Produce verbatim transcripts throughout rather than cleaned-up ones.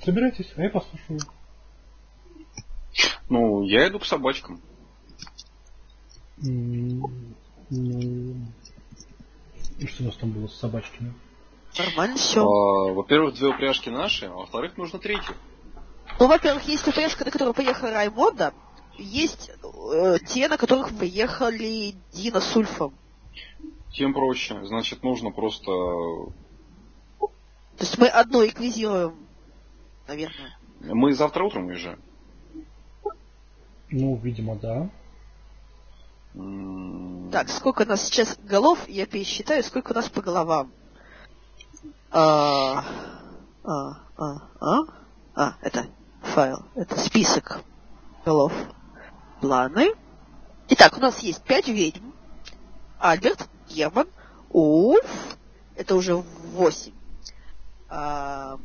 Собирайтесь, а я послушаю. Ну, я иду к собачкам. Mm, ну... И что у нас там было с собачками? Нормально все. А, во-первых, две упряжки наши, а во-вторых, нужно третью. Ну, во-первых, есть упряжка, на которую поехала Раймонда. Есть э, те, на которых поехали Дина с Ульфом. Тем проще. Значит, нужно просто... То есть мы одну реквизируем, наверное. Мы завтра утром уезжаем. Ну, видимо, да. М- Так, сколько у нас сейчас голов, я пересчитаю, сколько у нас по головам. А, а, а, а, а, это файл, это список голов. Планы. Итак, у нас есть пять ведьм. Альберт, Герман, Ульф, это уже восемь. А,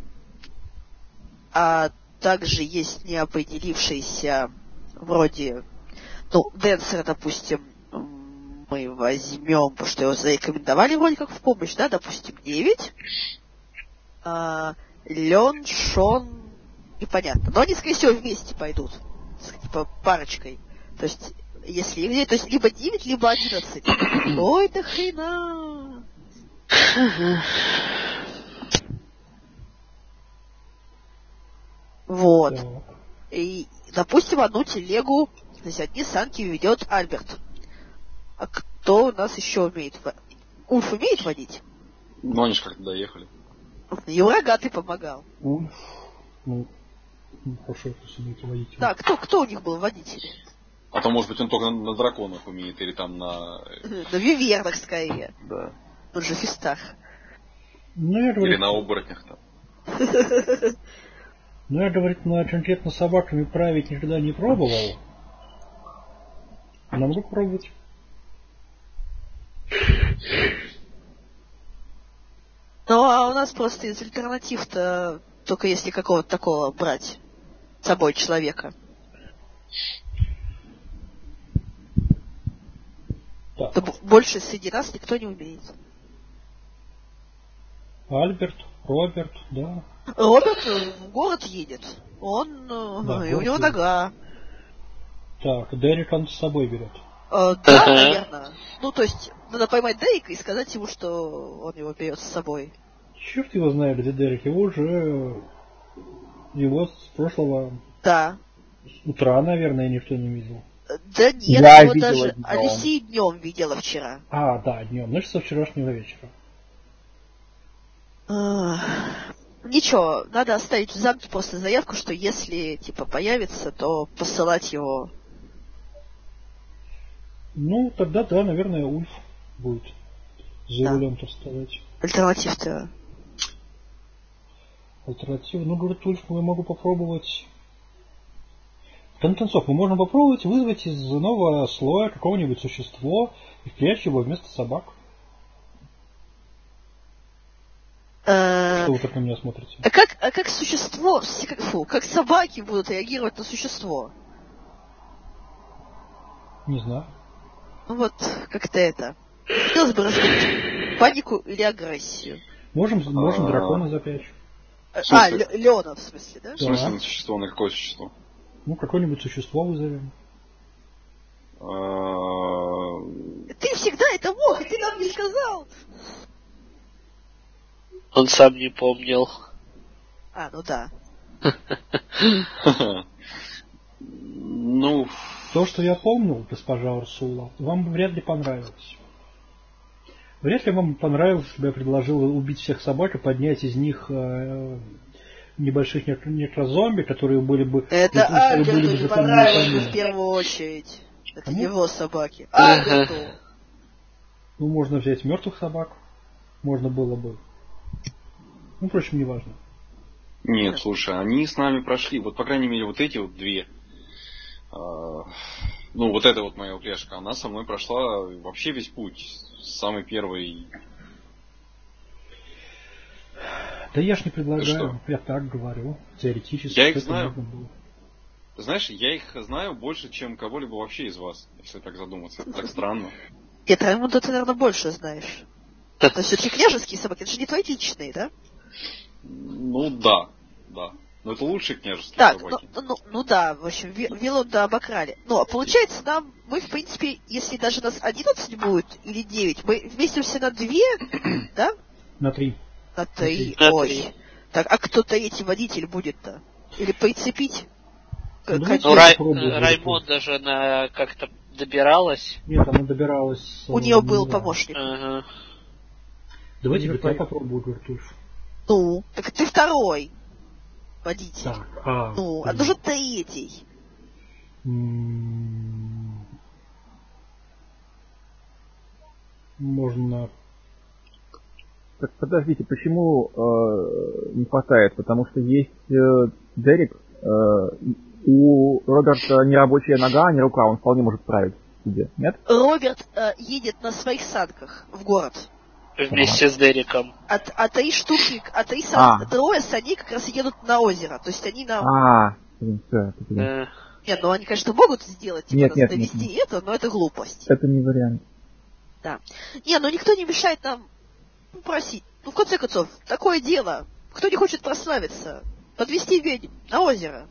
а также есть неопределившиеся вроде, ну, Денсера, допустим, мы возьмем, потому что его зарекомендовали вроде как в помощь, да, допустим, девять. А, Лен, Шон, непонятно. Но они, скорее всего, вместе пойдут. Типа парочкой. То есть, если, то есть, либо девять, либо одиннадцать. Ой, да хрена! Вот. И, допустим, одну телегу, то есть одни санки ведет Альберт. А кто у нас еще умеет? Ульф умеет водить? Ну, они же как-то доехали. Ему рогатый помогал. Ульф. Ну, хорошо, это сумеете водитель. Да, кто, кто у них был водитель? А то, может быть, он только на драконах умеет, или там на... На вивернах, скорее. Да. Он же фистах. Ну, я говорю... Или на оборотнях там. Ну, я, говорит, на конкретно собаками править никогда не пробовал. Но могу пробовать. Ну, а у нас просто из альтернатив-то только если какого-то такого брать с собой человека. Так. То больше среди нас никто не умеет. Альберт, Роберт, да. Роберт в город едет. Он... Да, и у него едет. нога. Так, Дерек он с собой берет. Э, да, наверное. Ну, то есть, надо поймать Дерека и сказать ему, что он его берет с собой. Черт его знает, где Дерек. Его уже... Его с прошлого... Да. Утра, наверное, никто не видел. Да нет, Я его видела даже днем. Алисия днем видела вчера. А, да, днем. Значит, со вчерашнего вечера. А, ничего, надо оставить в замке просто заявку, что если, типа, появится, то посылать его. Ну, тогда, да, наверное, Ульф будет за Да. рулем-то вставать. Альтернатив-то. Альтернатива. Ну, говорит, Ульф, я могу попробовать... В конце концов, мы можем попробовать вызвать из нового слоя какого-нибудь существо и впрячь его вместо собак. Что вы так на меня смотрите? А как, а как существо, как, фу, как собаки будут реагировать на существо? Не знаю. Ну вот, как-то это. Хотелось бы развить панику или агрессию. Можем, можем дракона запрячь. А, Леона, в смысле, да? В смысле на существо? На какое существо? Ну, какое-нибудь существо вызовем. Ты всегда это мог, и ты нам не сказал. Он сам не помнил. А, ну да. Ну... То, что я помнил, госпожа Урсула, вам бы вряд ли понравилось. Вряд ли вам понравилось, чтобы я предложил убить всех собак и поднять из них э, небольших некрозомби, которые были бы... Это Альберту были бы не понравилось в первую очередь. Это Кому? его собаки. Альберту. Ну, можно взять мертвых собак. Можно было бы. Ну, впрочем, не важно. Нет, слушай, они с нами прошли, вот, по крайней мере, вот эти вот две, э, ну, вот эта вот моя упряжка, она со мной прошла вообще весь путь, с самой первой. Да я ж не предлагаю, я так говорю, теоретически. Я их знаю, знаешь, я их знаю больше, чем кого-либо вообще из вас, если так задуматься, это так странно. Нет, Раймонда ты, наверное, больше знаешь. Это все-таки княжеские собаки, это же не твои личные, да? Ну да, да. Но это лучшие княжеские Так, собаки. ну, ну, ну да, в общем, Ви- Вилунда обокрали. Но получается, нам, мы, в принципе, если даже нас одиннадцать будет, или девять, мы вместимся на две, да? На три. На три. На Ой. три. Так, а кто третий водитель будет-то? Или прицепить? К- Ну, к- давайте Ну, Рай... попробуем. Раймонда же она как-то добиралась. Нет, она добиралась... У э, нее был да. помощник. Ага. Давайте Или вот я по- попробую, Гертульф. Ну, так ты второй водитель. Так, а... Ну, а блин. нужен третий. М, Можно... Так, подождите, почему э, не хватает? Потому что есть э, Дерек, э, у Роберта не рабочая нога, не рука, он вполне может справиться себе, нет? Роберт э, едет на своих санках в город. Вместе с Дереком. А, а три штуки, а три А. сан, трое саней как раз едут на озеро. То есть они нам... А, блин, всё, это, блин. Э, Нет, ну они, конечно, могут сделать, типа, Нет, нас нет, довести нет, нет. это, но это глупость. Это не вариант. Да. Не, ну никто не мешает нам ну, просить. Ну, в конце концов, такое дело. Кто не хочет прославиться? Подвести ведьм на озеро.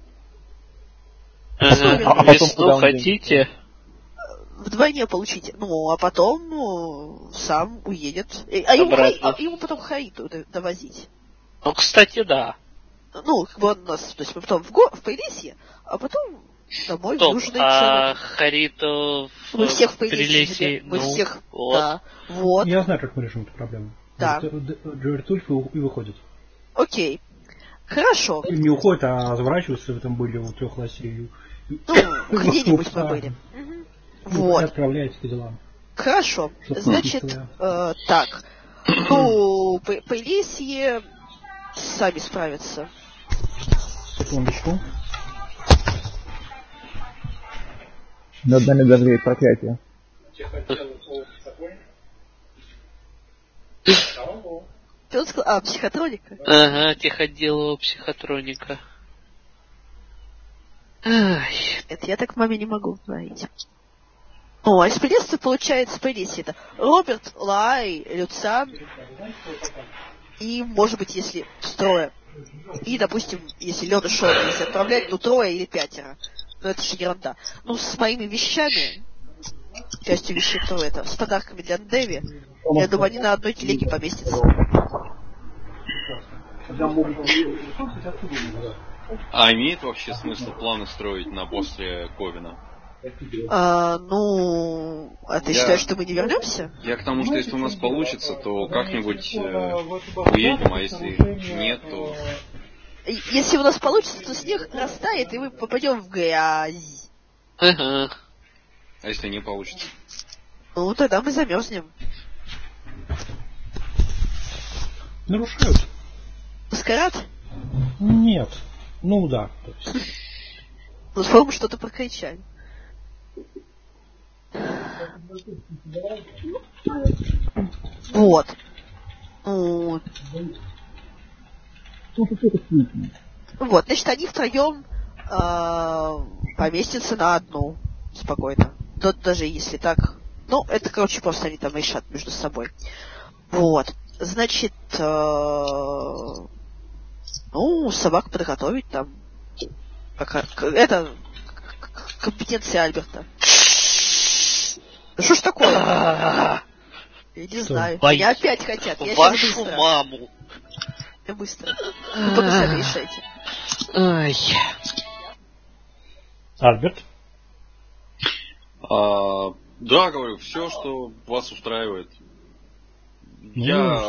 ага. а потом Весну куда он хотите? Вдвойне получите. Ну, а потом ну, сам уедет. И- А ему, Обратно. Хаи- а ему потом Хаиту д- довозить. Ну, кстати, да. Ну, как бы он у нас, то есть мы потом в, го, в Полесье, а потом домой в Стоп, Южный а Царь. Хариту в Мы всех в Полесье Прилесье, заберем. Мы ну, всех, вот. да. Вот, Я знаю, как мы решим эту проблему. Да. Гертульф и у- и выходит. окей. Хорошо. И не уходит, а разворачивается, в этом были у трех лосей. Ну, где-нибудь мы были. Мгм. Вот. И Вот. отправляется по делам. Хорошо. Что-то Значит, написано. э, так. Ну, П- Полесье сами справятся. Секундочку. Над нами дозреет проклятие. Ты он сказал, а, психотроника? Ага, техотделого психотроника. Ай, Это я так маме не могу говорить. О, а из Полесья получается Полесье это Роберт, Лай, Люцан и, может быть, если трое. И, допустим, если Лёда Шоу, если отправлять, ну, трое или пятеро. Но это же ерунда. Ну, с моими вещами, частью вещей, то это, с подарками для Ндеви, я думаю, они на одной телеге поместятся. А имеет вообще смысл планы строить на после Ковина? А, ну, а ты Я- считаешь, что мы не вернемся? Я к тому, что если у нас получится, то как-нибудь э, уедем, а если нет, то... И- Если у нас получится, то снег растает, и мы попадем в грязь. ага. А если не получится? Ну, тогда мы замерзнем. Нарушают? Маскарад? Нет. Ну да. То есть. Ну, по-моему, что-то прокричали. Вот. Ну, вот, значит, они втроем э, поместятся на одну спокойно. Тут даже если так. Ну, это, короче, просто они там решат между собой. Вот. Значит, э, ну, собак подготовить там. Как, к- это к- к- компетенция Альберта. Да что ж такое? Я не знаю. Бой- Меня опять хотят. Я сейчас Вашу быстро. маму. Я быстро. Вы пока сами решайте. Ай. Альберт? А, да, говорю, все, что вас устраивает. Ну, Я...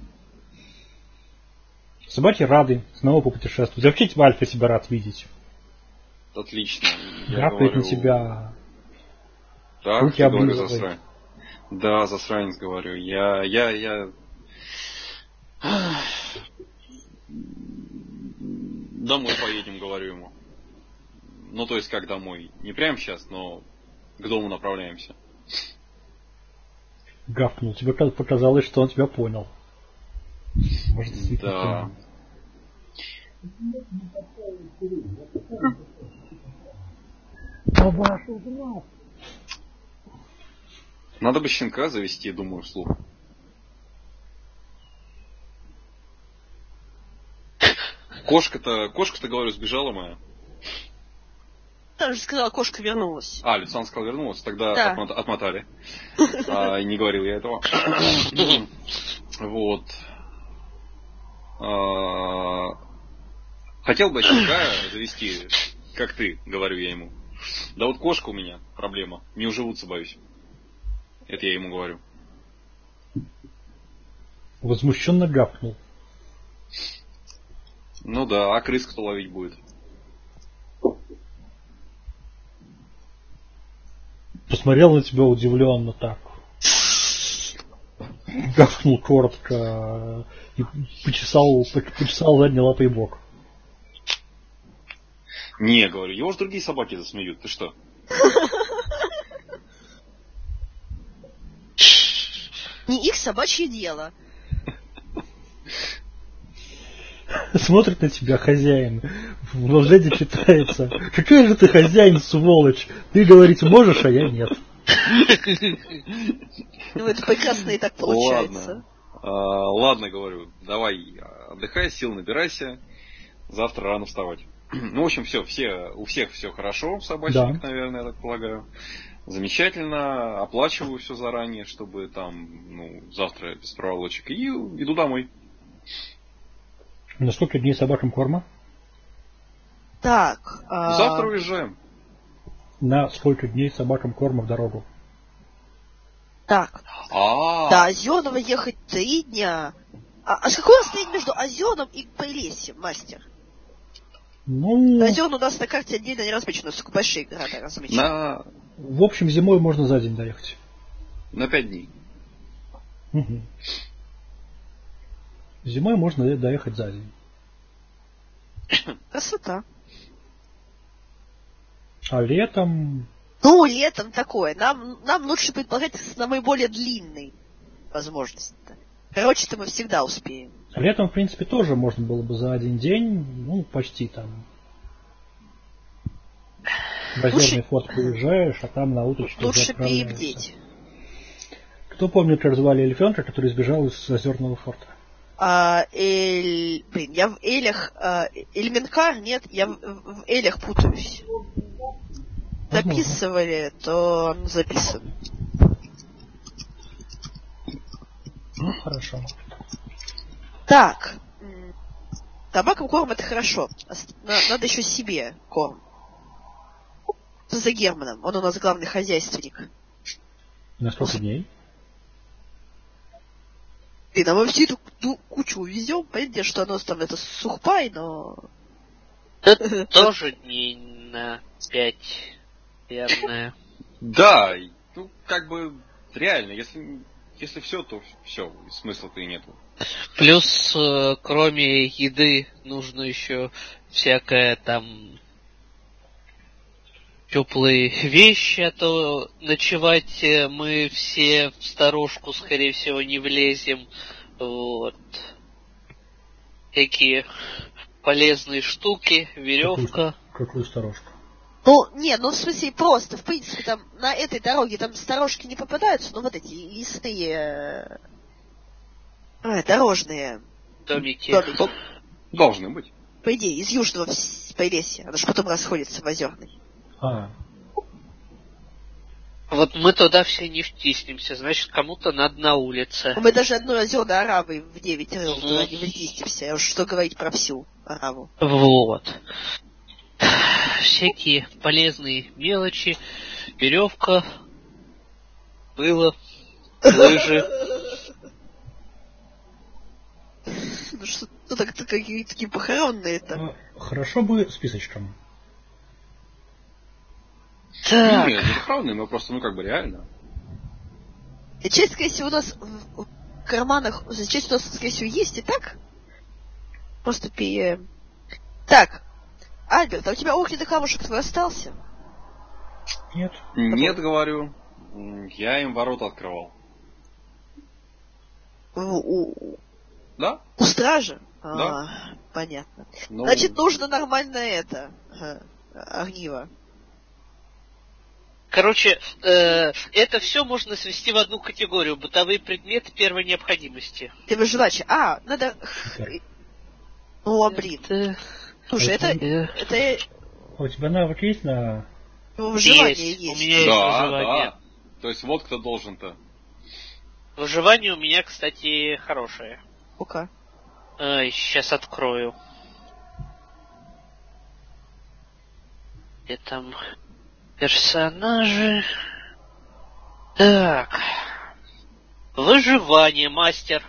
Собаки рады снова попутешествовать. Вообще Альфа себя рад видеть. Отлично. Я Грапает говорю... на тебя. Так, руки ты говорю, облизывает. засранец. Да, засранец, говорю. Я... Я... Я... Домой поедем, говорю ему. Ну, то есть, как домой? Не прямо сейчас, но к дому направляемся. Гавкнул. Тебе показалось, что он тебя понял. Может, действительно Да. понял. Надо бы щенка завести, думаю, вслух. Кошка-то, кошка-то, говорю, сбежала моя. Там же сказала, кошка вернулась. А, Люциан сказал, вернулась, тогда Да. отмо- отмотали. А, не говорил я этого. Вот. А, хотел бы щенка завести, как ты, говорю я ему. Да вот кошка у меня проблема. Не уживутся, боюсь. Это я ему говорю. Возмущенно гавкнул. Ну да, а крыс кто ловить будет? Посмотрел на тебя удивленно так. Гавкнул коротко и почесал, почесал задней лапой бок. Не, говорю, его же другие собаки засмеют. Ты что? Не их собачье дело. Смотрит на тебя хозяин, в взгляде читается. Какой же ты хозяин, сволочь? Ты говорить можешь, а я нет. Ну, это прекрасно и так получается. Ладно. А, ладно, говорю, давай отдыхай, сил набирайся. Завтра рано вставать. Ну, в общем, все, все, у всех все хорошо в собачниках, Да. наверное, я так полагаю. Замечательно. Оплачиваю все заранее, чтобы там, ну, завтра без проволочек. И иду домой. На сколько дней собакам корма? Так. а, Завтра уезжаем. На сколько дней собакам корма в дорогу? Так. А, До Озерного ехать три дня. А, а какой расстояние между Озерным и Полесьем, мастер? Ну, Озерный у нас на карте отдельно не размечено, только большие города размечены. на, в общем, зимой можно за день доехать. на пять дней. Угу. Зимой можно доехать за день. Красота. А летом... Ну, летом такое. Нам, нам лучше предполагать на наиболее длинной возможности-то. Короче-то мы всегда успеем. Летом, в принципе, тоже можно было бы за один день, ну, почти там. В Озерный Лучше- форт приезжаешь, а там на уточке уже Лучше отправляешься. перебдеть. Кто помнит, как звали эльфенка, который сбежал из Озерного форта? А, Эль... Блин, я в Элях... А, Эльминкар? Нет, я в, в Элях путаюсь. Возможно. Записывали, то записан. Ну, хорошо. Так. м, Собакам корм это хорошо. Ос- на- Надо еще себе корм. Что за Германом? Он у нас главный хозяйственник. На сколько дней? Блин, а мы всю эту ку- кучу увезем. Понятно, что оно там это сухпай, но... Да тоже дней на пять, наверное. Да, и, ну, как бы, реально, если, если все, то все, смысла-то и нету. Плюс, э, кроме еды, нужно еще всякое там теплые вещи, а то ночевать э, мы все в сторожку, скорее всего, не влезем. Вот. Такие полезные штуки, веревка. Какую, какую сторожку? Ну, не, ну в смысле просто, в принципе, там на этой дороге там сторожки не попадаются, но вот эти лесные э, дорожные Домики. домики. Ну, должны быть. По идее, из Южного в Полесья. Оно же потом расходится в Озерный. А, Вот мы туда все не втиснемся, значит, кому-то надо на улице. Мы даже одной озерной аравой в девять рыл Мгм. туда не вместимся. А уж что говорить про всю араву. Вот. Всякие полезные мелочи, веревка, было, лыжи. Ну что, ну так-то какие такие похоронные-то. ну, хорошо бы списочком. Так, Нет, не правда, мы просто, ну, как бы, реально. И часть, скорее всего, у нас в, в карманах, часть у нас, скорее всего, есть и так. Просто пи... Так, Альберт, а у тебя огненный камушек твой остался? Нет. Нет, говорю, м, я им ворота открывал. У, у, Да? у стража? Да. А, понятно. Ну, Значит, нужно нормальное это, ага, огниво. короче, э, это все можно свести в одну категорию. Бытовые предметы первой необходимости. Ты выживача. А, надо... Супер. Ну, а блин. Это... Слушай, это... Э, это... А у тебя навык есть на... Выживание есть. есть. У меня есть Да, выживание. да. То есть вот кто должен-то. Выживание у меня, кстати, хорошее. Ну-ка. Ай, сейчас открою. Где там персонажи? Так. Выживание, мастер.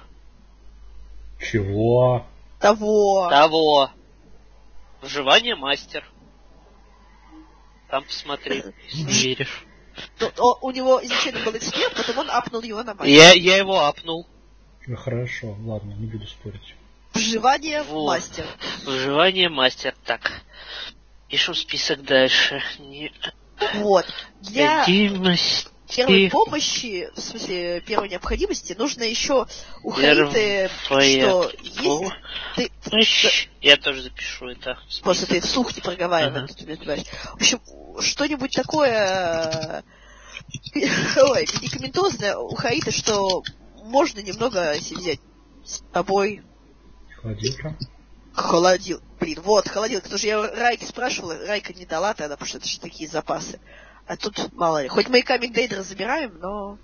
Чего? Того. Того. Выживание, мастер. Там посмотри, если не веришь. Ну, о- у него изначально был эксперт, потом он апнул его на мать. Я, я его апнул. Ну, хорошо, ладно, не буду спорить. Выживание Вот. мастер. Выживание, мастер. Так. Пишем список дальше. Не... Вот. Для Необходимости. первой помощи, в смысле первой необходимости, нужно еще у Хариты, Первая что есть... Ты, помощь. Я тоже запишу это. в список. просто ты вслух не проговаривай, Ага. тут ты понимаешь. В общем, что-нибудь такое... Ой, медикаментозное у Хариты, что можно немного себе взять с собой. Холодилка. Холодил. Блин, вот, холодилка. Потому что я Райке спрашивала, Райка не дала тогда, потому что это же такие запасы. А тут, мало ли. Хоть мы и камень Дейдера забираем, но...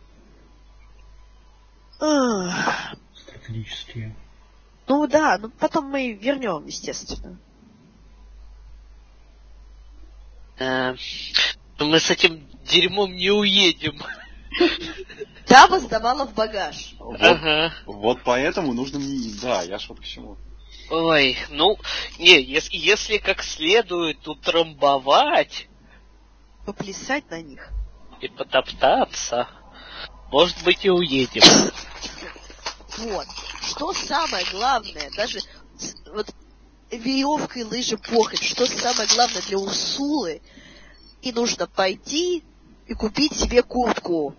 Ах. Стратегические. Ну да, ну потом мы вернем, естественно. Э, Мы с этим дерьмом не уедем. Дама сдавала в багаж. Вот, Ага. вот поэтому нужно мне... Да, я ж вот к чему. Ой, ну, не, если, если как следует утрамбовать Поплясать на них. и потоптаться, может быть и уедем. Вот. Что самое главное, даже с- вот веревка и лыжи похоть, что самое главное для Урсулы, и нужно пойти и купить себе куртку.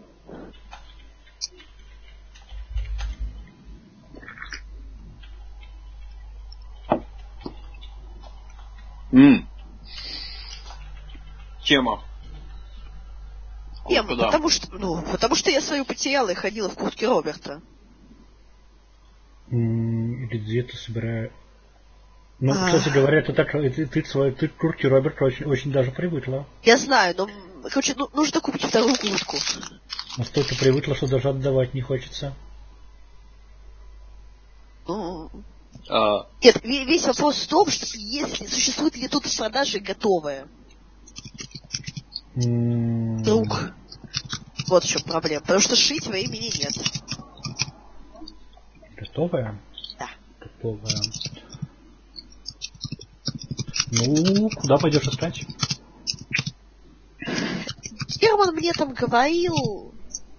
М. Тема. Тема, Куда? потому что, ну, потому что я свою потеряла и ходила в куртке Роберта. М, Или где ты собираешь... Ну, А. кстати говоря, ты так, ты, ты, свой- ты к куртке Роберта очень, очень даже привыкла. Я знаю, но, короче, ну, нужно купить вторую куртку. Настолько привыкла, что даже отдавать не хочется. Ну, А, нет, ве- весь вопрос в том, что если существует ли тут в продаже готовое. М, Друг. Вот в чем проблема. Потому что шить времени нет. Готовая? Да. Готовая. Ну, куда пойдешь искать? Герман мне там говорил...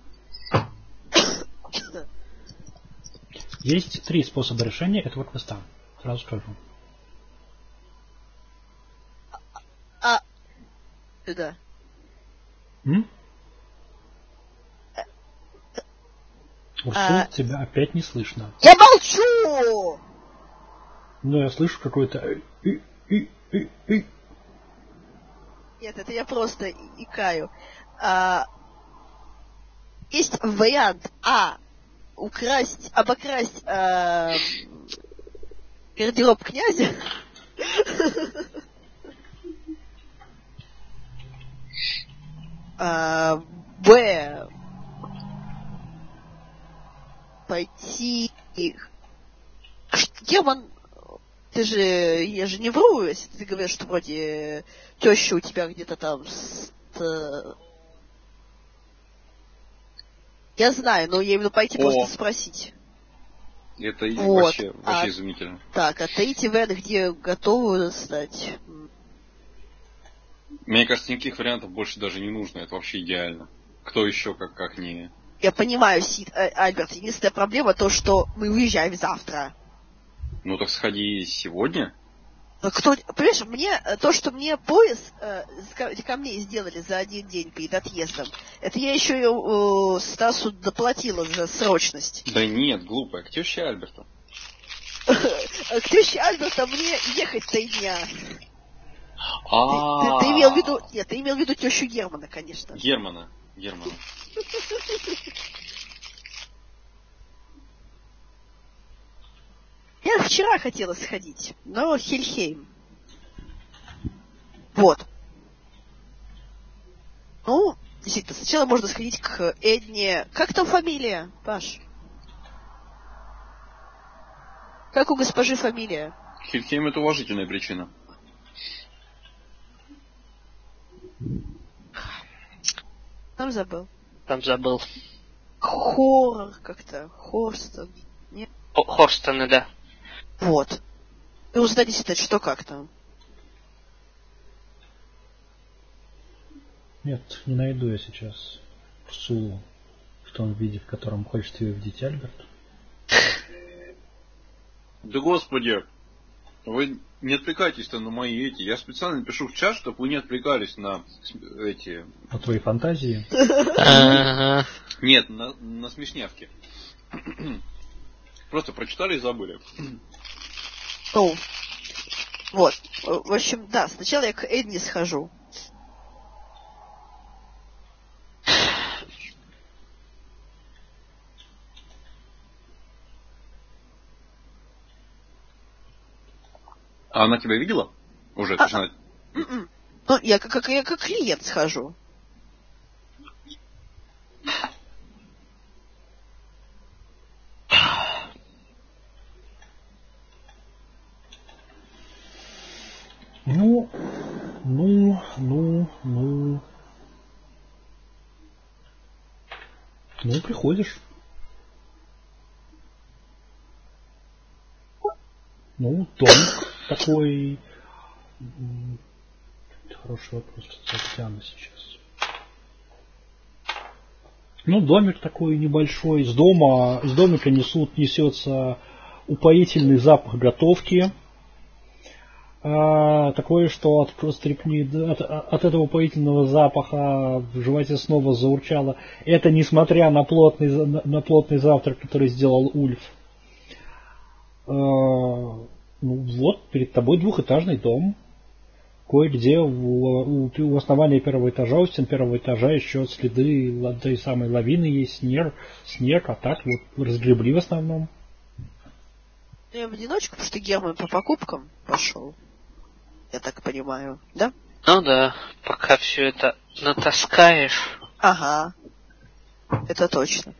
Есть три способа решения этого квеста. Сразу скажу. А... Да. М? Урсул, А. тебя опять не слышно. Я молчу! Ну, я слышу какой-то... э, и- и- и- и. Нет, это я просто и- икаю. А... Есть вариант А. Украсть, обокрасть а... гардероб князя. А, Б. Пойти... Герман, ты же... Я же не вру, если ты говоришь, что вроде теща у тебя где-то там... С... Я знаю, но я именно пойти О. просто спросить. это и Вот. вообще, вообще А- изумительно. Так, а третий вариант, где готовы стать? Мне кажется, никаких вариантов больше даже не нужно. Это вообще идеально. Кто еще, как, как не... Я понимаю, Сид, э, Альберт, единственная проблема то, что мы уезжаем завтра. Ну так сходи сегодня. Но кто, понимаешь, мне э, то, что мне пояс э, с ка- камней сделали за один день перед отъездом, это я еще и э, Стасу доплатила за срочность. Да нет, глупая. К теще Альберта. К теще Альберта мне ехать три дня. Ты, А. ты- ты имел в виду... Нет, ты имел в виду тещу Германа, конечно. Германа. Германа. Я вчера хотела сходить, но Хельхейм. Вот. Ну, действительно, сначала можно сходить к Эдне. Как там фамилия, Паш? Как у госпожи фамилия? Хельхейм — это уважительная причина. Там забыл. Там забыл. Хоррор как-то. Хорстон. Нет? О, Хорстона, да. Вот. И узнать действительно, что как там. Нет, не найду я сейчас Сулу в том виде, в котором хочет ее видеть Альберт. Да господи, вы не отвлекайтесь-то на мои эти. Я специально пишу в чат, чтобы вы не отвлекались на эти... На твои фантазии? Нет, на, на смешнявки. Просто прочитали и забыли. Ну, вот. В общем, да, сначала я к Эдне схожу. А она тебя видела? Уже? А, Точно... м-м. Ну, я как, как, я как клиент схожу. Ну, ну, ну, ну. Ну, приходишь. Ну, домик такой... Хороший вопрос, Татьяна, сейчас. Ну, домик такой небольшой. Из дома, из домика несут, несется упоительный запах готовки. А, такое, что от, стрепни, от, от этого упоительного запаха в животе снова заурчало. Это несмотря на плотный, на, на плотный завтрак, который сделал Ульф. А, ну вот, перед тобой двухэтажный дом. Кое-где у, у, у основания первого этажа, у стен первого этажа еще следы той самой лавины есть, снег, снег, а так вот разгребли в основном. Я в одиночку, потому что Герман по покупкам пошел. Я так понимаю, да? Ну да, пока все это натаскаешь. Ага. Это точно.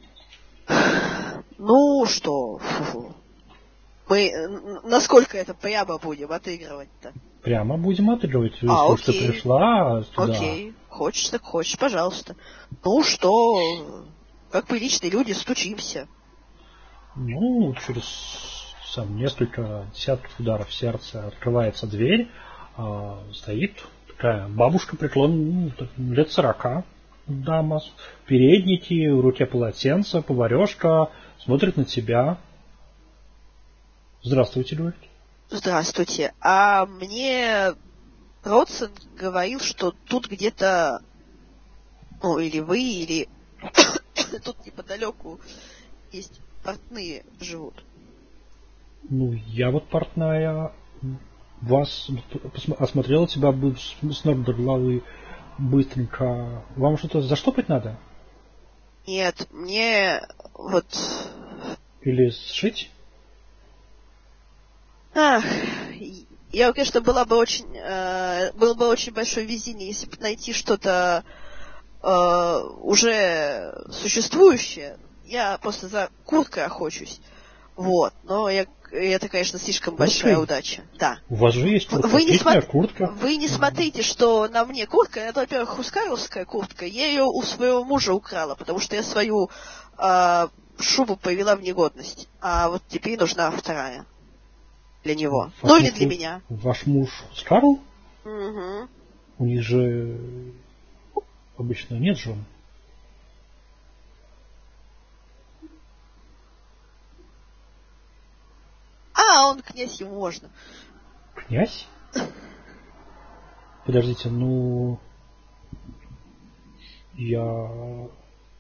Ну что, фу-фу. Мы насколько это прямо будем отыгрывать-то? Прямо будем отыгрывать. А, Если окей. ты пришла сюда. Окей. Хочешь, так хочешь, пожалуйста. Ну что, как приличные люди, стучимся. Ну, через сам, несколько десятков ударов сердца открывается дверь. А, стоит такая бабушка преклон, ну, лет сорока. Дама в переднике, в руке полотенце, поварешка, смотрит на тебя. Здравствуйте, говорит. Здравствуйте. А мне Родсон говорил, что тут где-то, ну, или вы, или тут неподалеку есть портные живут. Ну, я вот портная вас осмотрела тебя с ног до головы быстренько. Вам что-то заштопать надо? Нет, мне вот... Или сшить? Ах, я, конечно, была бы очень, э, было бы очень большое везение, если бы найти что-то э, уже существующее. Я просто за курткой охочусь. Вот, но я, это, конечно, слишком Курткой? Большая удача. Да. У вас же есть куртка. Вы не, Отличная смо... куртка. Вы не смотрите, что на мне куртка. Это, во-первых, хускаровская куртка. Я ее у своего мужа украла, потому что я свою э, шубу привела в негодность. А вот теперь нужна вторая. Для него. Ваш ну или муж, для меня. Ваш муж Скарл? Угу. У них же обычно нет жен. А, он князь, ему можно. Князь? Подождите, ну... Я...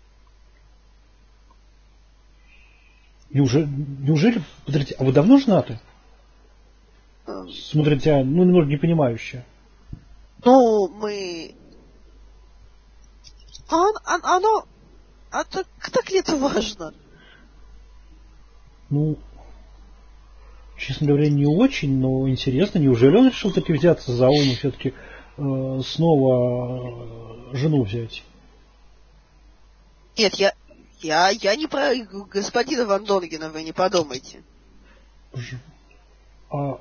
Неужели... Неужели... Подождите, а вы давно женаты? Смотрите, ну, немного непонимающе. Ну, мы... А, а, оно... А так, так ли это важно? Ну... честно говоря, не очень, но интересно. Неужели он решил таки взяться за ум и все-таки э, снова э, жену взять? Нет, я, я, я не про господина Ван Донгена, вы не подумайте. А...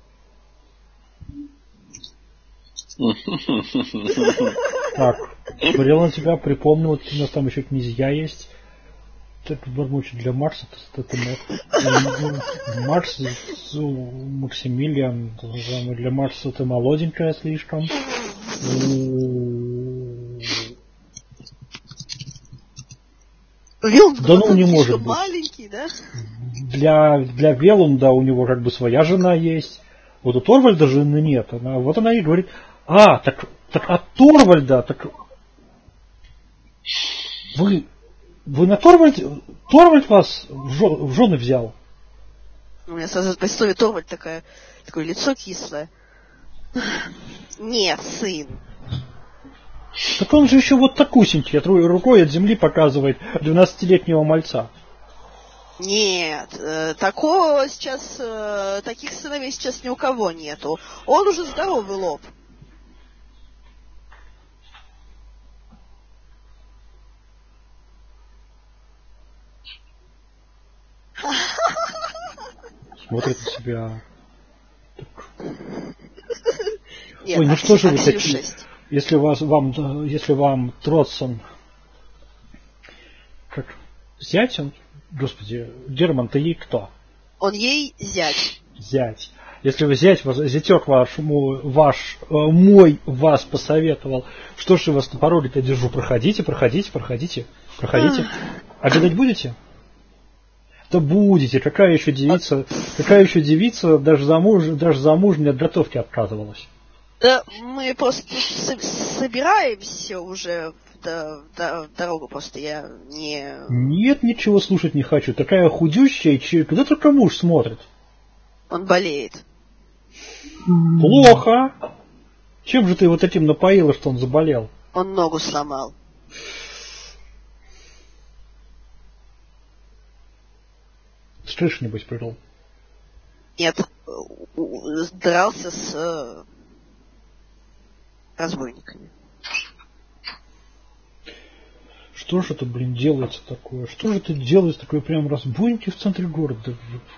Так, смотрел на тебя, припомнил, у нас там еще князья есть. Это бормочет для Марса, это Марс, Максимилиан, для Марса это молоденькая слишком. Да ну не может быть. Маленький, да? Для, для Велунда у него как бы своя жена есть. Вот у Торвальда жены нет. Она, вот она и говорит, а, так, так от Торвальда, так вы, вы на Торвальд, Торвальд вас в, жен, в жены взял? У меня сразу по истории Торвальд такая, такое лицо кислое. Нет, сын. Так он же еще вот такусенький, рукой от земли показывает двенадцатилетнего мальца. Нет, э, такого сейчас, э, таких сыновей сейчас ни у кого нету. Он уже здоровый лоб. Смотрит на себя. Нет, ой, ну что же вы такие? шесть. Если вас, вам, если вам Тротсон, как зять он, господи, Герман-то ей кто? Он ей зять. Зять. Если вы зять, зятек ваш, мой, ваш, э, мой вас посоветовал, что ж я вас на пороге-то держу? Проходите, проходите, проходите, проходите. Обедать будете? Да будете. Какая еще девица, какая еще девица даже замуж, даже замужняя от готовки отказывалась? Да, мы просто собираемся уже в, в, в дорогу, просто я не... Нет, ничего слушать не хочу. Такая худющая, куда только муж смотрит. Он болеет. Плохо. Чем же ты вот этим напоила, что он заболел? Он ногу сломал. С крыши, небось, прыгал? Нет, дрался с разбойниками. Что же это, блин, делается такое? Что же это делается такое, прям разбойники в центре города?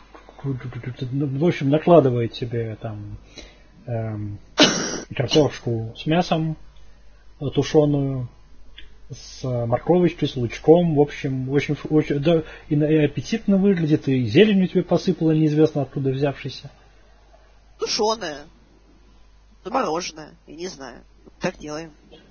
В общем, накладывает себе там эм, картошку с мясом тушеную, с морковочкой, с лучком. В общем, очень, очень да, и, и аппетитно выглядит, и зеленью тебе посыпала неизвестно откуда взявшейся. Тушеная. Замороженная, я не знаю. Так делаем.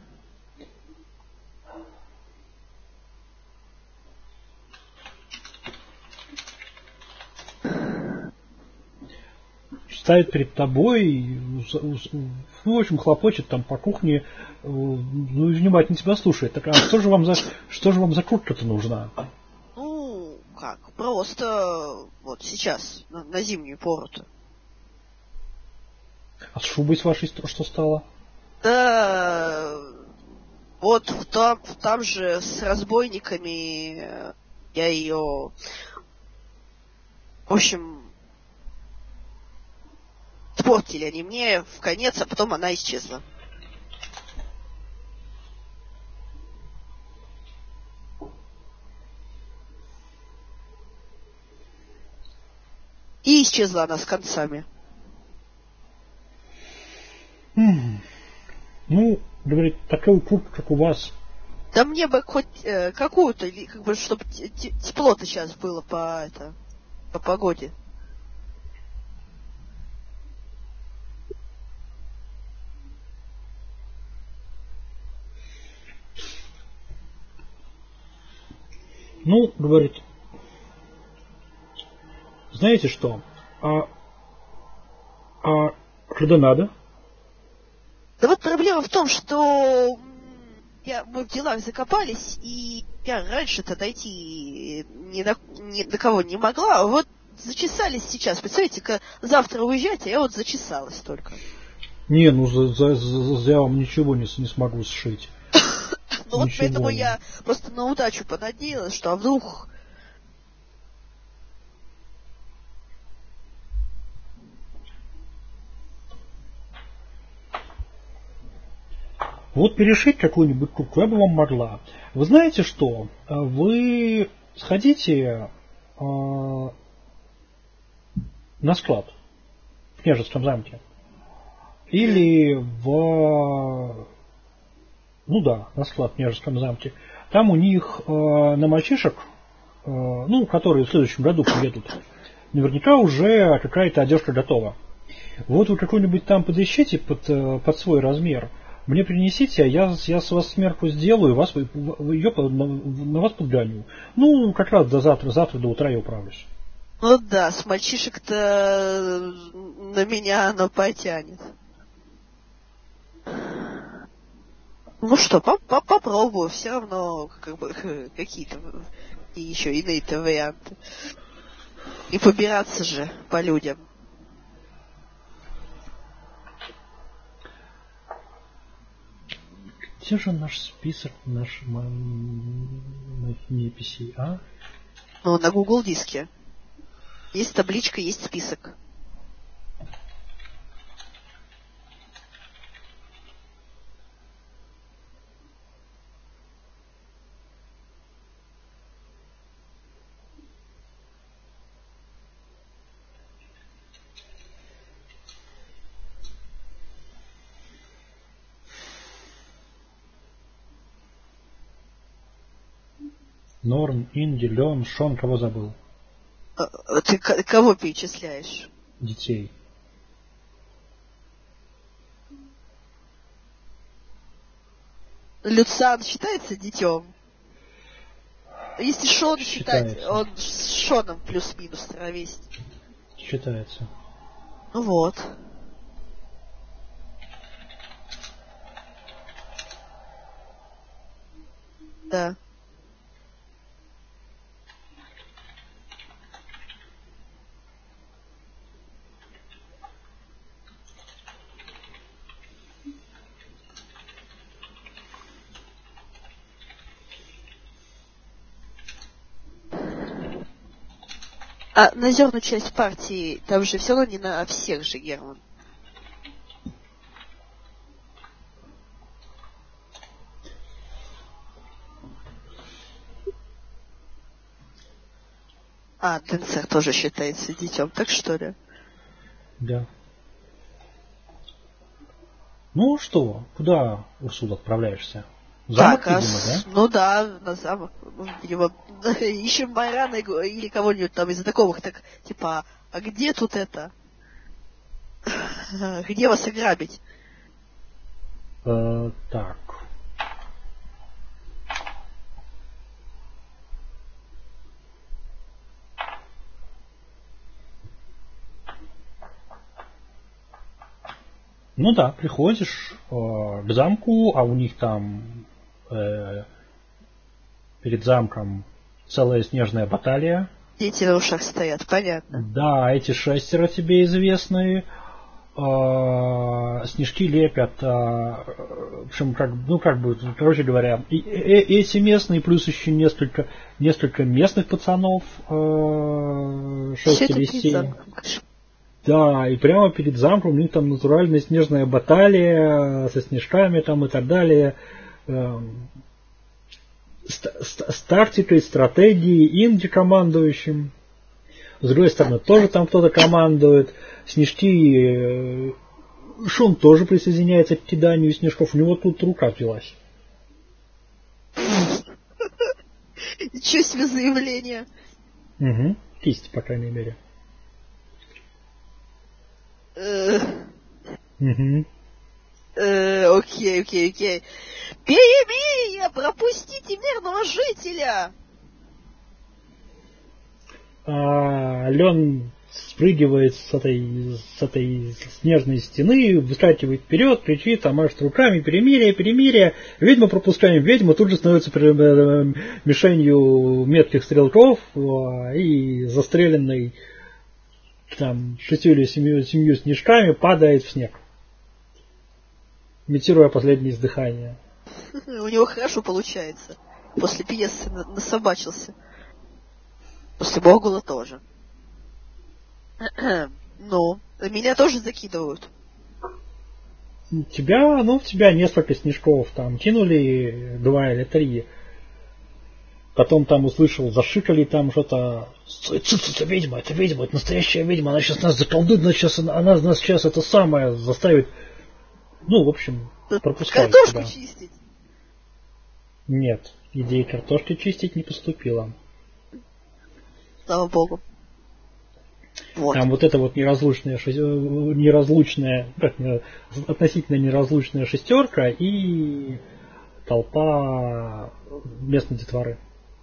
Ставит перед тобой, ну, в общем, хлопочет там по кухне, ну и внимательно тебя слушает. Так, а что же вам за, что же вам за куртка-то нужна? Ну, как, просто вот сейчас, на, на зимнюю пору-то. А с шубой с вашей что стало? Да, вот в там, там же с разбойниками я ее, в общем, испортили они мне в конец, а потом она исчезла. И исчезла она с концами. М-м. Ну, говорит, такую куртку, как у вас. Да мне бы хоть э, какую-то, как бы, чтобы тепло-то сейчас было по, это, по погоде. Ну, говорит, знаете что, а, а когда надо? Да вот проблема в том, что я, мы в делах закопались, и я раньше-то дойти ни до, ни до кого не могла, а вот зачесались сейчас. Представляете, завтра уезжать, а я вот зачесалась только. Не, ну за, за, за, за я вам ничего не, не смогу сшить. Ну вот поэтому я просто на удачу понадеялась, что а вдруг... Вот перешить какую-нибудь кубку я бы вам могла. Вы знаете что? Вы сходите э, на склад в княжеском замке. Или в... Ну да, на склад в княжеском замке. Там у них э, на мальчишек, э, ну, которые в следующем году приедут, наверняка уже какая-то одежда готова. Вот вы какой-нибудь там подыщите под, под свой размер, мне принесите, а я, я с вас смерку сделаю, вас, ее на, на вас подгоню. Ну, как раз до завтра, завтра до утра я управлюсь. Ну да, с мальчишек-то на меня оно потянет. Ну что, по -по попробую, все равно как бы какие-то еще иные-то варианты. И побираться же по людям. Где же наш список, наш неписей, а? Ну, на Google диске. Есть табличка, есть список. Норм, Инди, Лен, Шон, кого забыл? А, ты кого перечисляешь? Детей. Люциан считается детем? Если Шон считается. считать, он с Шоном плюс-минус ровесник. Считается. Ну вот. Да. А на зерную часть партии там же все равно не на всех же, Герман. А, Денцер тоже считается детем, так что ли? Да. Ну что, куда, Урсула, отправляешься? Замок, так, видимо, а да? с... Ну да, на замок. Ну, видимо, ищем Майрана или кого-нибудь там из знакомых, так, типа, а где тут это? Где вас ограбить? Э, так. Ну да, приходишь э, к замку, а у них там э, перед замком целая снежная баталия. Дети на ушах стоят, понятно. Да, эти шестеро тебе известные. Э, снежки лепят. Э, в общем, как, ну как бы, короче говоря, и, и, эти местные, плюс еще несколько, несколько местных пацанов, э, шесть или семь. Да, и прямо перед замком у них там натуральная снежная баталия со снежками там и так далее. С тактикой, стратегией, инди командующим. С другой стороны, тоже там кто-то командует. Снежки... Шон тоже присоединяется к киданию снежков. У него тут рука взялась. Ничего себе заявление. Угу, кисть, по крайней мере. Угу. Окей, окей, окей. Перемирие! Пропустите мирного жителя! А, Лен спрыгивает с этой, с этой снежной стены, выскакивает вперед, кричит, а машет руками: перемирие, перемирие. Ведьму пропускаем, ведьма тут же становится мишенью метких стрелков и застреленной там шестью или семью, семью снежками падает в снег, имитируя последнее издыхание. У него хорошо получается. После пьесы насобачился. После Богула тоже. Ну, меня тоже закидывают. У тебя, ну, в тебя несколько снежков там кинули, два или три. Потом там услышал, зашикали там что-то. Это ведьма, это ведьма, это настоящая ведьма, она сейчас нас заколдует, она, сейчас, она, она нас сейчас это самое заставит. Ну, в общем, пропускай картошку тебя. Чистить. Нет, идея картошки чистить не поступила. Слава богу. Вот. Там вот это вот неразлучная, неразлучная, относительно неразлучная шестерка и толпа местной детворы.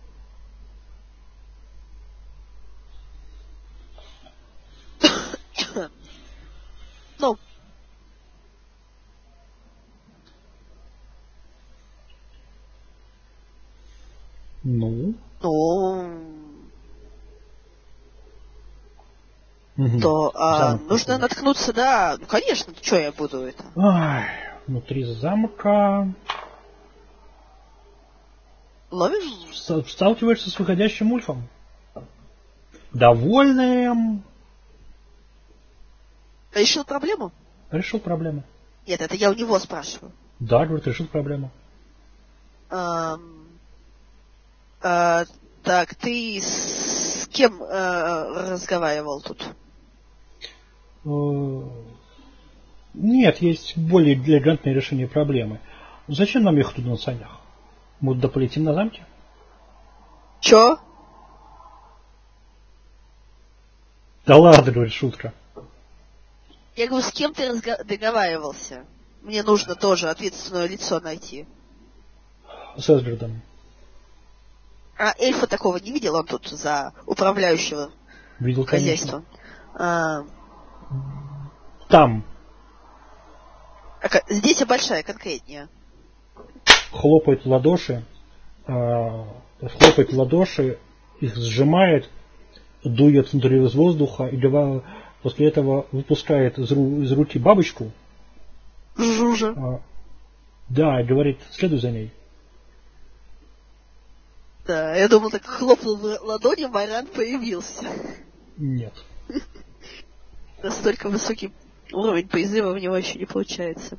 Ну. Ну. Ну. Угу. То а, нужно такой. наткнуться, да. Ну, конечно, что я буду это. Ай, внутри замка. Ловишь? Сталкиваешься с выходящим ульфом. Довольным. Решил проблему? Решил проблему. Нет, это я у него спрашиваю. Да, говорит, решил проблему. Эм, э, так, ты с кем э, разговаривал тут? Нет, есть более элегантное решение проблемы. Зачем нам ехать туда на санях? Мы туда полетим на замке? Чё? Да ладно, говорит, шутка. Я говорю, с кем ты разго- договаривался? Мне нужно тоже ответственное лицо найти. С Эсгардом. А эльфа такого не видел, он тут за управляющего Видел, хозяйством. А, там. а, здесь большая, конкретнее. Хлопает в ладоши, э, хлопает в ладоши, их сжимает, дует внутри из воздуха и после этого выпускает из, ру, из руки бабочку. Жужа. Э, да, и говорит, следуй за ней. Да, я думал, так хлопнул в ладони, Майран появился. Нет. Настолько высокий уровень призыва у него еще не получается.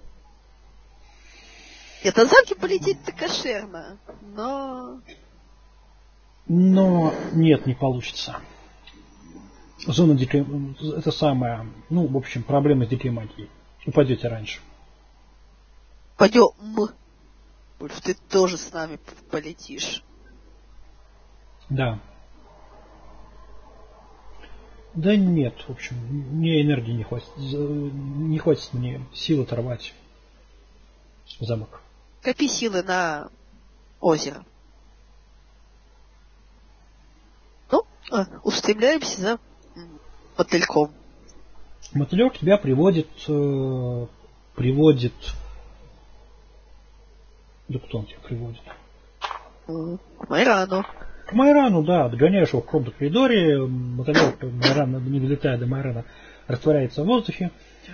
Нет, на замке полететь-то кошерно, но... Но нет, не получится. Зона дикой... Это самая... Ну, в общем, проблема с дикой магией. Упадете раньше. Пойдем. Ульф, ты тоже с нами полетишь. Да. Да нет, в общем, мне энергии не хватит. Не хватит мне сил оторвать замок. Копи силы на озеро. Ну, устремляемся за мотыльком. Мотылек тебя приводит... Э, приводит... Да кто он тебя приводит? К Майрану. К Майрану, да. Догоняешь его в каком-то коридоре. Мотылек, Майран, не долетая до Майрана, растворяется в воздухе.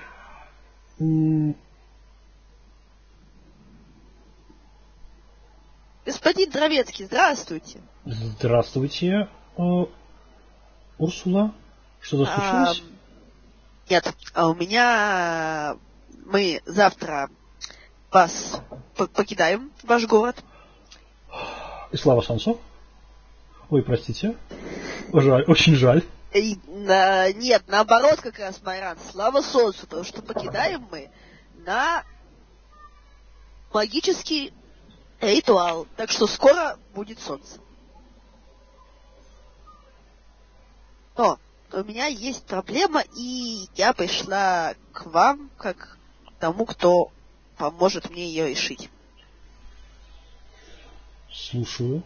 Господин Дровецкий, здравствуйте. Здравствуйте, э, Урсула. Что-то случилось? А, нет, а у меня... Мы завтра вас покидаем, ваш город. И слава Солнцу. Ой, простите. Жаль, очень жаль. И, на, нет, наоборот, как раз, Майран, слава Солнцу, потому что покидаем мы на магический ритуал. Так что скоро будет солнце. Но у меня есть проблема, и я пришла к вам, как к тому, кто поможет мне ее решить. Слушаю.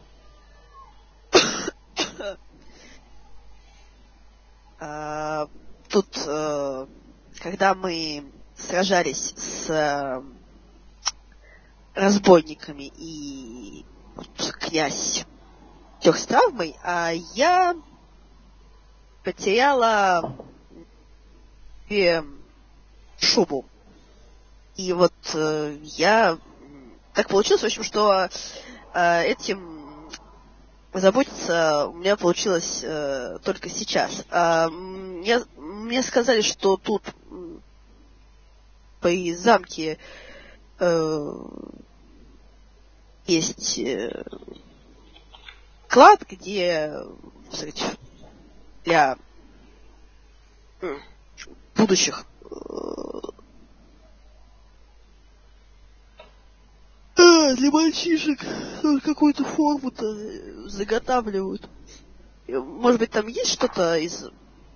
а, тут, а, когда мы сражались с а, разбойниками и вот, князь тех с травмой, а я потеряла шубу. И вот э, я... Так получилось, в общем, что э, этим заботиться у меня получилось э, только сейчас. А, мне, мне сказали, что тут при замке э, есть э, клад, где, так сказать, для э, будущих э, для мальчишек какую-то форму-то заготавливают. Может быть, там есть что-то из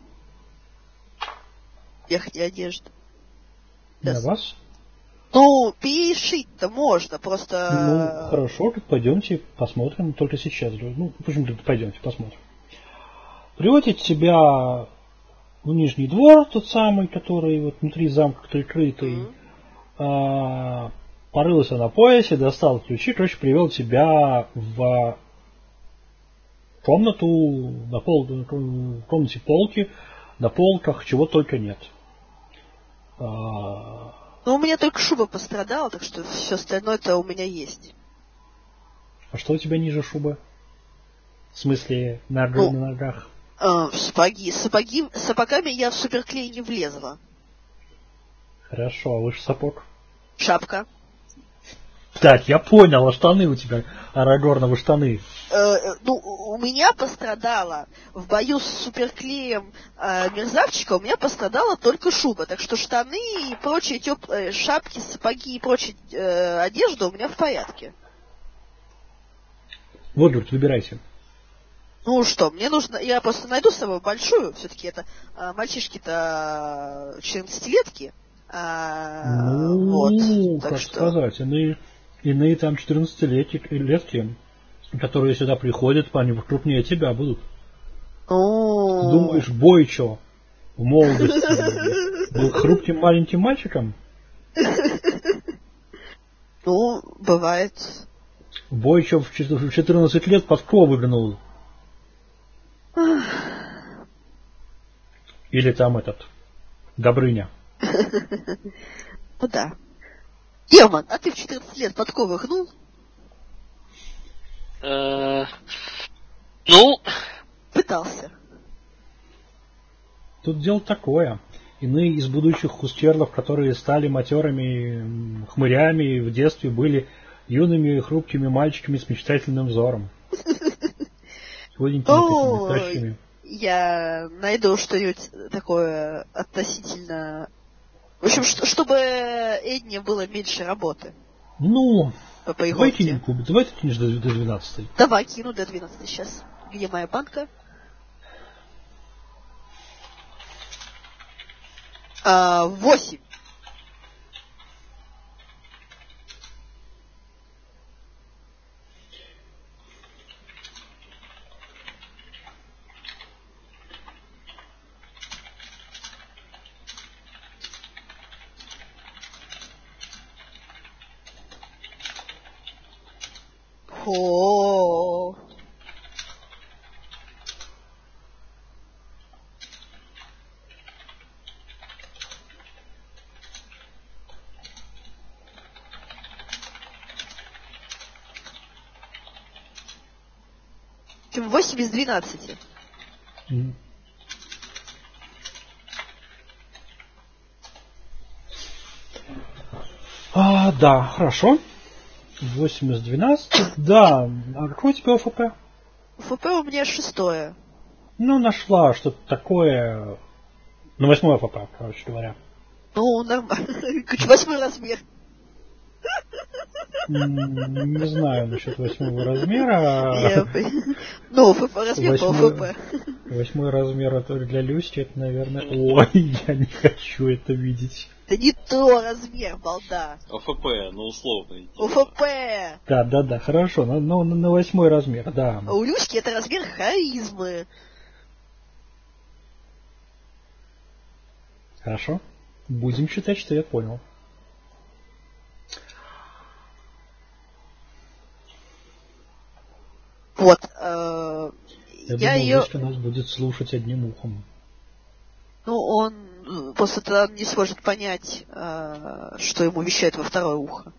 верхней одежды? Для вас? Ну, перешить-то можно, просто... Ну, хорошо, так пойдемте посмотрим, только сейчас. Ну, почему-то пойдемте посмотрим. Приводит тебя в Нижний двор, тот самый, который вот внутри замка прикрытый. Mm-hmm. А, порылся на поясе, достал ключи, короче, привел тебя в комнату, на пол, в комнате полки, на полках, чего только нет. А... Ну, у меня только шуба пострадала, так что все остальное-то у меня есть. А что у тебя ниже шубы? В смысле, на, ну, на ногах? Э, сапоги. Сапоги. Сапогами я в суперклей не влезла. Хорошо, а выше сапог? Шапка. Так, я понял, а штаны у тебя, Арагорновы штаны. Э, ну, у меня пострадала в бою с суперклеем э, мерзавчика, у меня пострадала только шуба, так что штаны и прочие теплые шапки, сапоги и прочая э, одежда у меня в порядке. Вот, говорит, выбирайте. Ну что, мне нужно, я просто найду с собой большую, все-таки это э, мальчишки-то четырнадцатилетки. Э, ну, вот, как что... сказать, иные, иные там четырнадцатилетки, которые сюда приходят, они крупнее тебя будут. О-о-о. Ты думаешь, Бойчо в молодости был хрупким маленьким мальчиком? Ну, бывает. Бойчо в четырнадцать лет под кого выгнул? Или там этот, Добрыня. Ну да. Герман, а ты в четырнадцать лет подковы гнул? Ну? Пытался. Тут дело такое. Иные из будущих хустерлов, которые стали матерыми хмырями, в детстве были юными хрупкими мальчиками с мечтательным взором. Худенькими такими тащими. Я найду что-нибудь такое относительно... В общем, что, чтобы Эдне было меньше работы. Ну, давай кинем кубик. Давай ты кинешь до, до двенадцатой. Давай, кину до двенадцатой сейчас. Где моя банка? А, восемь. О. восемь из двенадцати. Mm. А, да, хорошо. восемь из двенадцати. Да. А какой у тебя ОФП? ОФП у меня шестое. Ну, нашла что-то такое. На восьмой ОФП, короче говоря. Ну, нормально. Восьмой размер. Не знаю насчет восьмого размера. Я... Ну, ОФП, размер по ОФП. Восьмой размер это для Люси, это, наверное... Ой, я не хочу это видеть. Да не то размер, балда. ОФП, ну условно. ОФП. Да, да, да, хорошо, на, на, на восьмой размер, да. А у Люськи это размер харизмы. Хорошо. Будем считать, что я понял. Вот. Э, я я думал, ее... Люська нас будет слушать одним ухом. Ну, он просто тогда не сможет понять, э, что ему вещает во второе ухо.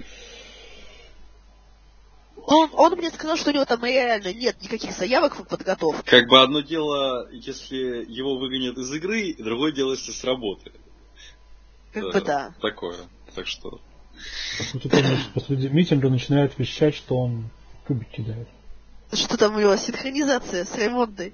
Он, он мне сказал, что у него там реально нет никаких заявок в подготовке. Как бы одно дело, если его выгонят из игры, и другое дело, если с работы. Как бы да. Такое. Так что... Тут он посреди митинга начинает вещать, что он кубик кидает. Что там у него синхронизация с Раймондой?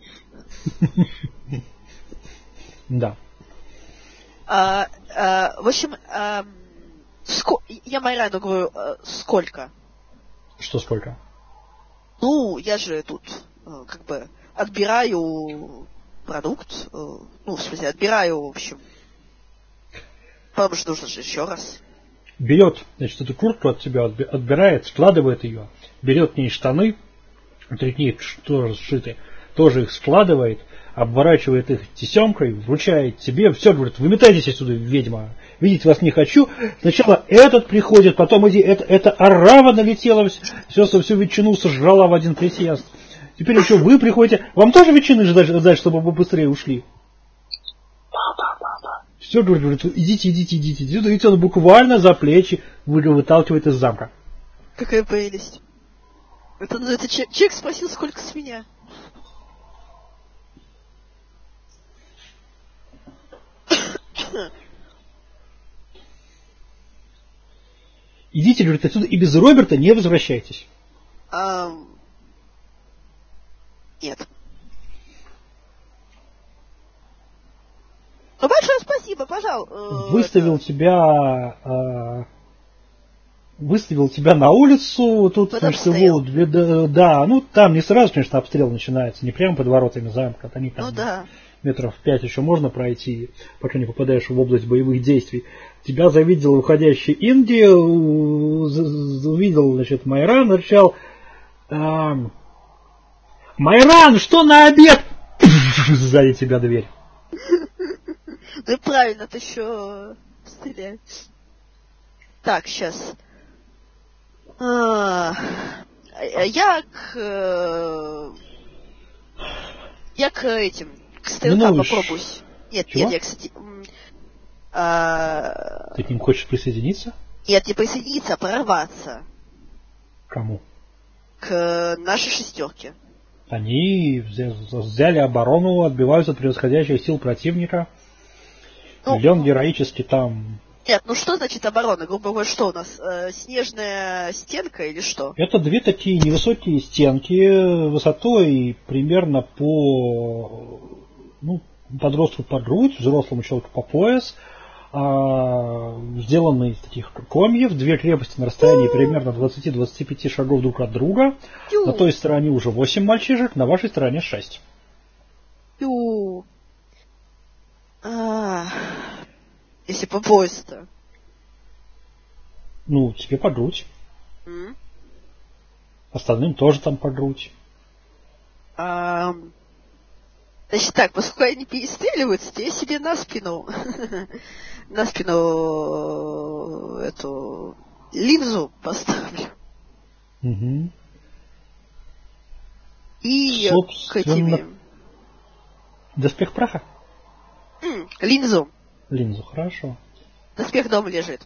Да. А, а, в общем, а, ско... я Майрану говорю, а, сколько? Что сколько? Ну, я же тут а, как бы отбираю продукт, а, ну, в смысле, отбираю, в общем. Потому что нужно же еще раз. Берет, значит, эту куртку от тебя отбирает, складывает ее, берет в ней штаны, внутри них тоже сшиты, тоже их складывает, обворачивает их тесемкой, вручает тебе, все, говорит, выметайтесь отсюда, ведьма, видеть вас не хочу. Сначала этот приходит, потом иди, это, это орава налетела, все, всю ветчину сожрала в один присест. Теперь еще вы приходите, вам тоже ветчины ждать, ждать, чтобы вы быстрее ушли? Все, говорит, идите, идите, идите, идите. Видите, он буквально за плечи выталкивает из замка. Какая прелесть. Это, это человек спросил, сколько с меня. Идите, говорит, отсюда и без Роберта не возвращайтесь. А... Нет. Ну, большое спасибо, пожалуйста. Выставил это... тебя... Э, выставил тебя на улицу, тут, под значит, обстрел. его, да, да, ну, там не сразу, конечно, обстрел начинается, не прямо под воротами замка, они там ну, да. метров пять еще можно пройти, пока не попадаешь в область боевых действий. Тебя завидел уходящий Инди, увидел, значит, Майран, рычал: «Майран, что на обед?» Сзади тебя дверь. Ну правильно, ты еще стреляешь. Так, сейчас. А, я к... Я к этим... К стрелкам ну, попробую. Нет, чего? нет, я, кстати... А... Ты к ним хочешь присоединиться? Нет, не присоединиться, а прорваться. Кому? К нашей шестерке. Они взяли оборону, отбиваются от превосходящих сил противника. Ну, Лен героически там... Нет, ну что значит оборона? Грубо говоря, что у нас? Э, снежная стенка или что? Это две такие невысокие стенки высотой примерно по... Ну, подростку по грудь, взрослому человеку по пояс, а, сделанные из таких комьев, две крепости на расстоянии примерно двадцать-двадцать пять шагов друг от друга. Ю. На той стороне уже восемь мальчишек, на вашей стороне шесть. Ю. А, если по поясу-то. Ну, тебе по грудь. М? Остальным тоже там по грудь. А, значит так, поскольку они перестреливаются, то я себе на спину на спину эту линзу поставлю. Угу. И к этим... Доспех праха? М, линзу. Линзу, хорошо. Доспех дома лежит.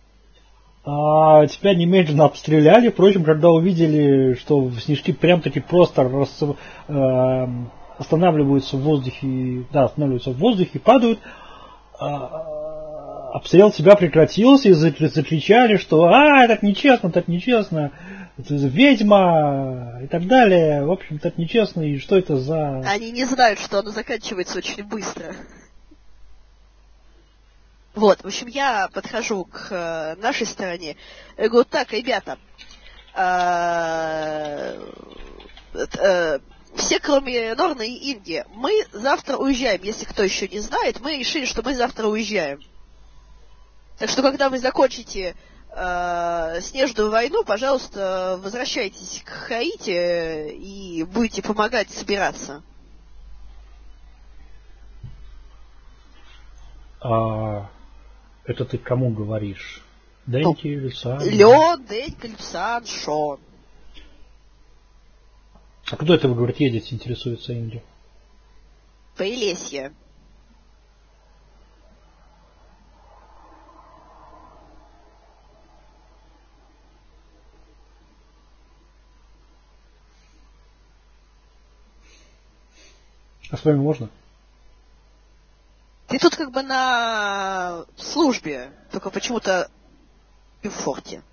А тебя немедленно обстреляли. Впрочем, когда увидели, что снежки прям-таки просто рас, э, останавливаются в воздухе, да, останавливаются в воздухе, падают, э, обстрел тебя прекратился, и закричали, что «А, это нечестно, это нечестно, это ведьма» и так далее. В общем, это нечестно, и что это за... Они не знают, что оно заканчивается очень быстро. Вот, в общем, я подхожу к э, нашей стороне. Я говорю: так, ребята, э, э, все, кроме Норна и Инги, мы завтра уезжаем. Если кто еще не знает, мы решили, что мы завтра уезжаем. Так что, когда вы закончите э, снежную войну, пожалуйста, возвращайтесь к Хаите и будете помогать собираться. А... Это ты кому говоришь? Деньки, ну, Люциан? Лен, Денька, Люциан, Шон. А куда это, вы говорите, едете, интересуется Инди? Прелесье. А с вами можно? Ты тут как бы на службе, только почему-то в форте.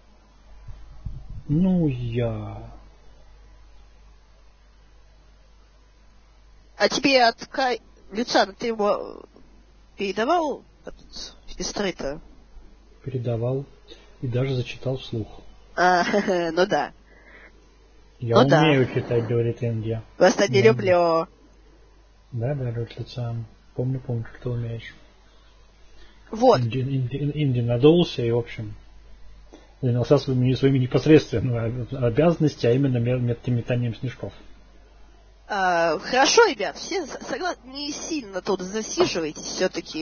Ну, я... А тебе от Кай... Люциана, ты ему передавал этот пистолет-то? Передавал и даже зачитал вслух. А, ну да. Я ну умею да. читать, говорит Инди. Просто не да, люблю. Да, да, говорит Люциан. Помню, помню, что ты умеешь. Вот. Инди, Инди, Инди надулся и, в общем, занялся своими, своими непосредственными обязанностями, а именно метанием снежков. А, хорошо, ребят, все согласны, не сильно тут засиживайтесь, все-таки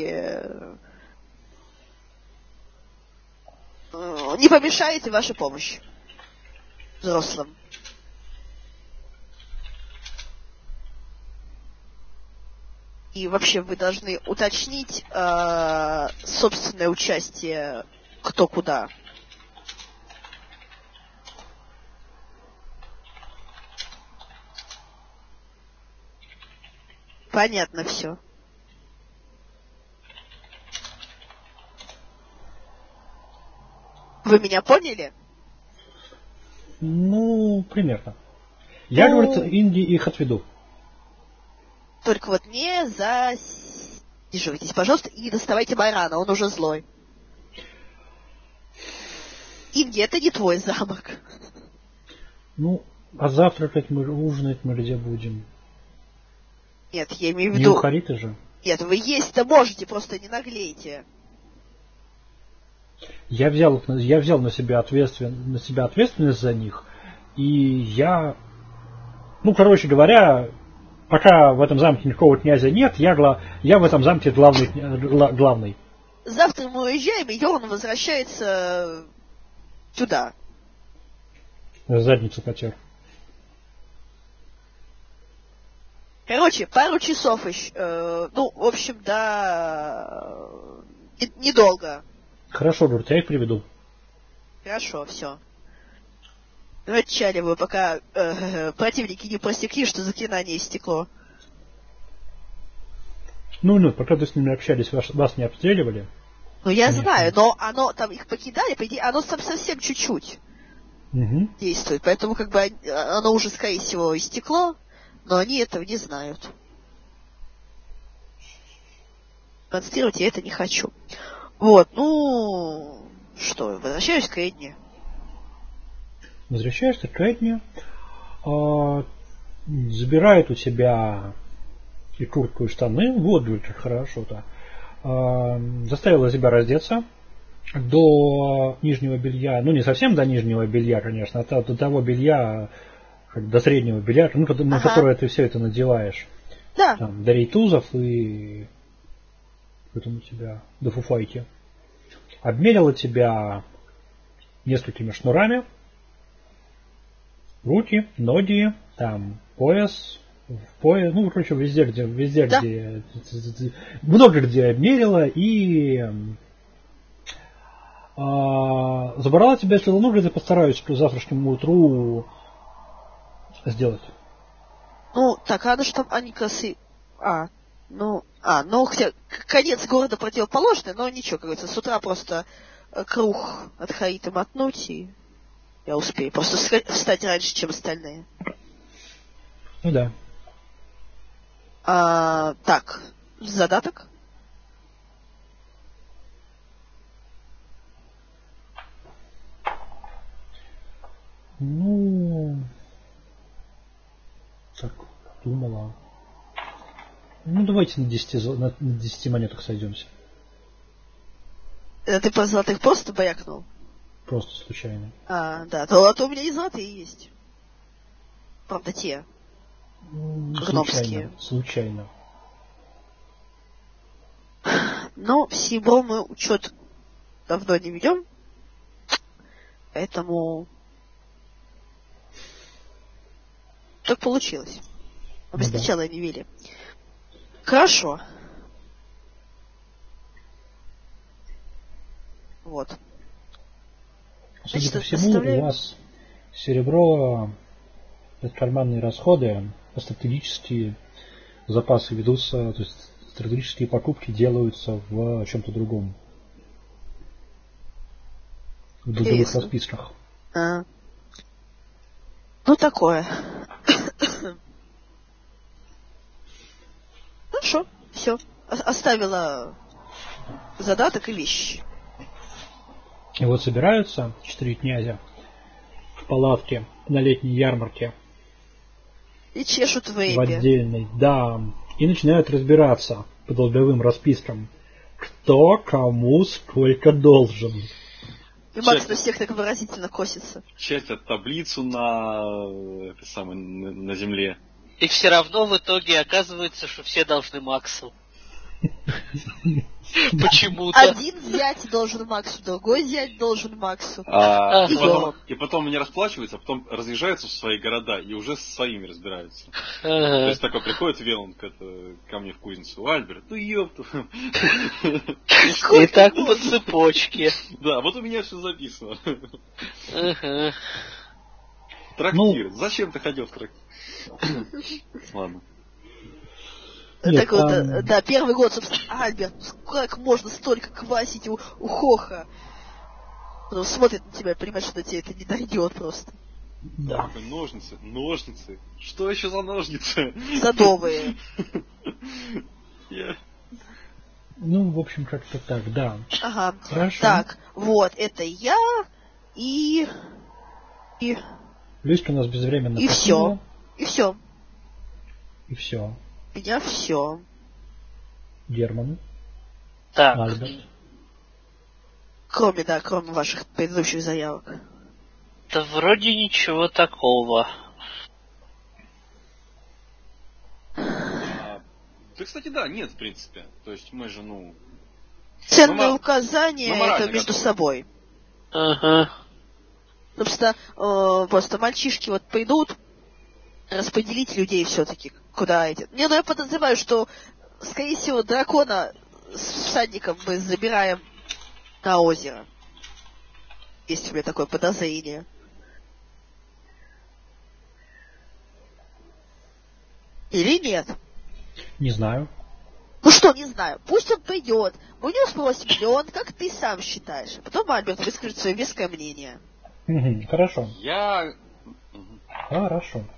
не помешает и ваша помощь взрослым. И вообще вы должны уточнить э, собственное участие кто куда. Понятно все. Вы меня поняли? Ну, примерно. Я, ну... говорит, Инди их отведу. Только вот не засиживайтесь, пожалуйста, и не доставайте Байрана, он уже злой. Инди, это не твой замок. Ну, а завтракать мы, ужинать мы где будем? Нет, я имею в виду... Не у Хариты же? Нет, вы есть-то можете, просто не наглейте. Я взял, я взял на себя, ответствен, на себя ответственность за них, и я... Ну, короче говоря, пока в этом замке никакого князя нет, я, я в этом замке главный. главный. Завтра мы уезжаем, и Йорн возвращается сюда. Задницу потер. Короче, пару часов еще. Э, ну, в общем, да, не, недолго. Хорошо, говорит, я их приведу. Хорошо, все. Ну, отчаливаю, пока э, противники не просекли, что заклинание истекло. Ну, ну, пока ты с ними общались, вас, вас не обстреливали. Ну, я Конечно. знаю, но оно там их покидали, по идее, оно там совсем чуть-чуть угу. действует. Поэтому, как бы, оно уже, скорее всего, истекло, но они этого не знают. Демонстрировать я это не хочу. Вот, ну, что, возвращаюсь к Эдне. Возвращаешься к Эдне, а, забирает у тебя и куртку, и штаны, вот, говорит, как хорошо-то. А, заставила тебя раздеться до нижнего белья, ну, не совсем до нижнего белья, конечно, а до того белья, до среднего белья, ну, на ага. которое ты все это надеваешь. Да. Там, до рейтузов и потом у тебя до фуфайки. Обмерила тебя несколькими шнурами. Руки, ноги, там, пояс, в пояс, ну, короче, везде, где, везде, да. где, много где обмерила и а, забрала тебя, если ну, я постараюсь к завтрашнему утру сделать. Ну, так, а что там они косы... А, ну, а, ну, хотя, конец города противоположный, но ничего, как говорится, с утра просто круг от Хариты мотнуть, и я успею просто встать раньше, чем остальные. Ну да. А, так, задаток? Ну, так, думала. Ну, давайте на десяти, на десяти монетах сойдемся. Это ты по золотых просто боякнул? Просто случайно. А, да, то, а то у меня и золотые есть. Правда, те. Ну, гномские. Случайно. Случайно. Ну, всего мы учет давно не ведем. Поэтому так получилось. Мы ну, сначала да. не вели. Хорошо. Вот. Судя Значит, по всему, оставляем... у вас серебро, карманные расходы, стратегические запасы ведутся, то есть стратегические покупки делаются в чем-то другом. в долговых расписках. А. Ну, такое. Хорошо, все. Оставила задаток и вещи. И вот собираются четыре князя в палатке на летней ярмарке. И чешут в В отдельной, да. И начинают разбираться по долговым распискам. Кто кому сколько должен. И Макс на всех так выразительно косится. Чертят таблицу на, это самое, на, на земле. И все равно в итоге оказывается, что все должны Максу. Почему-то. Один зять должен Максу, другой зять должен Максу. А, и, и, потом, и потом они расплачиваются, а потом разъезжаются в свои города и уже со своими разбираются. Ага. То есть такой приходит Веланд ко мне в кузницу: Альберт, ну ёпту. И так по цепочке. Да, вот у меня все записано. Ага. Трактир. Зачем ты ходил в трактир? Ладно. Нет, так вот, там... да, да, первый год, собственно, Альберт, как можно столько квасить у, у Хоха? Потом смотрит на тебя и понимает, что до тебя это не дойдет просто. Да. Ножницы, ножницы. Что еще за ножницы? Садовые. Yeah. Ну, в общем, как-то так, да. Ага. Хорошо. Так, вот, это я и... И... Люська у нас безвременно И покинула. все. И все. И все. У меня все. Герман. Так. Альберт. Кроме, да, кроме ваших предыдущих заявок. Да вроде ничего такого. А, да, кстати, да, нет, в принципе. То есть мы же, ну... Ценные мы, указания мы это между готовы. собой. Ага. Собственно, э, просто мальчишки вот придут распределить людей все-таки куда эти. Не, ну я подозреваю, что, скорее всего, дракона с всадником мы забираем на озеро. Есть у меня такое подозрение. Или нет? Не знаю. Ну что, не знаю. Пусть он придет. Мы у него спросим, или он, как ты сам считаешь. Потом Альберт выскажет свое веское мнение. Угу, хорошо. Я... Хорошо.